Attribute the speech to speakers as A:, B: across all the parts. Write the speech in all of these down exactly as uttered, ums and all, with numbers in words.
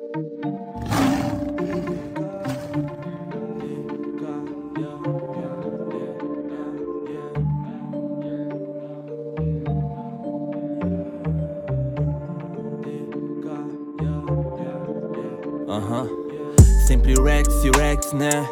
A: Aham, uhum. Sempre Rex e Rex, né?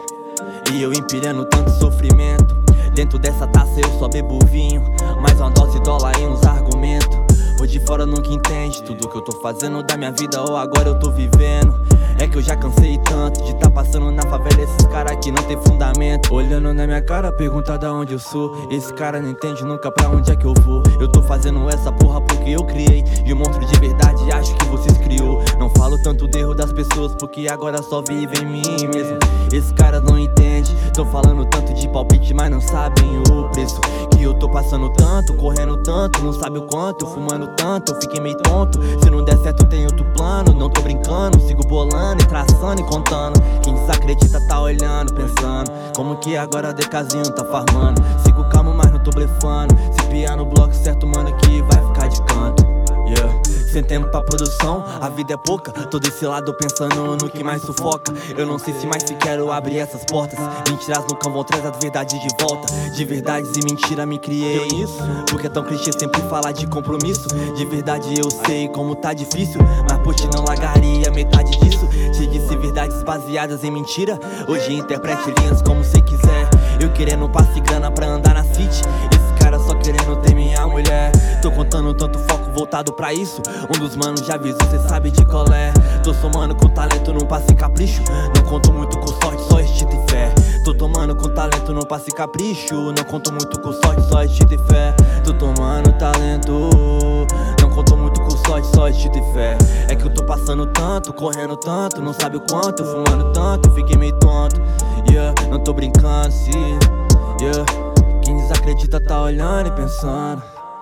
A: E eu empilhando tanto sofrimento. Dentro dessa taça eu só bebo vinho, mais uma dose, dólar e uns argumentos. Hoje de fora nunca entende tudo que eu tô fazendo da minha vida ou agora eu tô vivendo. É que eu já cansei tanto de tá passando na favela esses cara que não tem fundamento. Olhando na minha cara, pergunta da onde eu sou. Esse cara não entende nunca pra onde é que eu vou. Eu tô fazendo essa porra porque eu criei, e o monstro de verdade acho que vocês criou. Não falo tanto do erro das pessoas porque agora só vive em mim mesmo. Esse cara não entende, tô falando tanto de palpite mas não sabem o preço que eu tô passando tanto, correndo tanto, não sabe o quanto, eu fumando tanto, eu fiquei meio tonto. Se não der certo tem outro plano, não tô brincando, sigo bolando e traçando e contando. Quem desacredita tá olhando, pensando como que agora Decazinho tá farmando. Sigo calmo mas não tô blefando, se piar no bloco certo mano que vai ficar de canto. Yeah. Sem tempo pra produção, a vida é pouca. Tô desse lado pensando no que mais sufoca. Eu não sei se mais se quero abrir essas portas. Mentiras no cão vão trazer a verdade de volta. De verdades e mentira me criei isso, porque é tão clichê sempre falar de compromisso. De verdade eu sei como tá difícil, mas por ti não largaria metade disso. Te disse verdades baseadas em mentira, hoje interprete linhas como cê quiser. Eu querendo passe grana pra andar na city, esse cara só querendo ter minha mulher. Tô contando tanto foco voltado pra isso, um dos manos já avisou, cê sabe de colé. Tô somando com talento, não passe capricho. Não conto muito com sorte, só instinto e fé. Tô tomando com talento, não passe capricho. Não conto muito com sorte, só instinto e fé. Tô tomando talento, não conto muito com sorte, só instinto e fé. É que eu tô passando tanto, correndo tanto, não sabe o quanto, fumando tanto, fiquei meio tonto. Yeah, não tô brincando, se yeah. Quem desacredita tá olhando e pensando.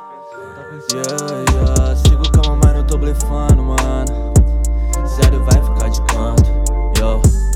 A: Yeah, yeah, sigo calma mas não tô blefando, mano. Sério vai ficar de canto, yo.